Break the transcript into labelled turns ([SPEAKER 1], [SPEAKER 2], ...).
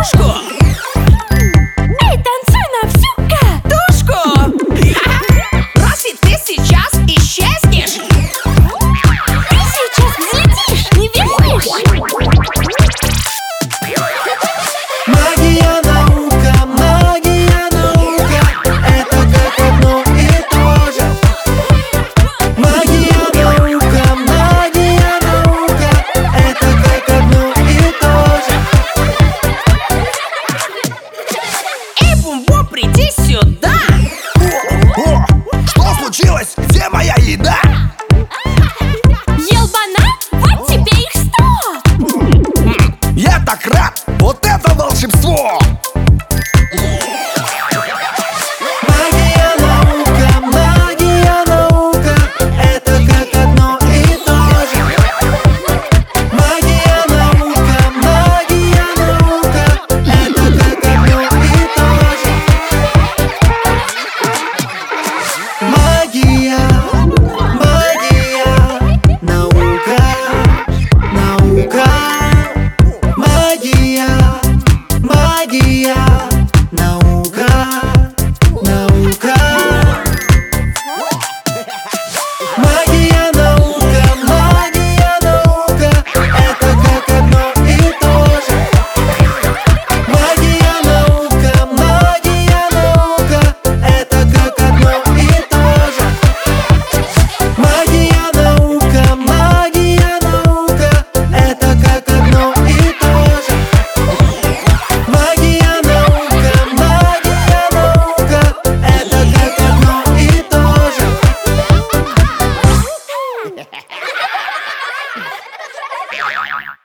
[SPEAKER 1] Тушку!
[SPEAKER 2] Эй, танцуй на всю
[SPEAKER 1] Тушку! Разве ты сейчас исчезнешь?
[SPEAKER 2] Ты сейчас взлетишь, не вернешь.
[SPEAKER 3] Магия, наука, это как одно и то же. Магия, наука, это как одно и то же.
[SPEAKER 1] Эй, Бумбу, приди сюда!
[SPEAKER 4] Что случилось? Где моя еда?
[SPEAKER 2] Ел банан? Вот тебе их 100.
[SPEAKER 4] Я так рад! Вот это волшебство!
[SPEAKER 3] Магия, наука, это как одно и то же. Магия, наука, это как одно и то же. Магия, наука, магия, наука, Магия, наука, это как одно и то же. Магия, наука, это как одно и то же. Магия, наука, это как одно и то же. Магия, наука, это как одно и то же.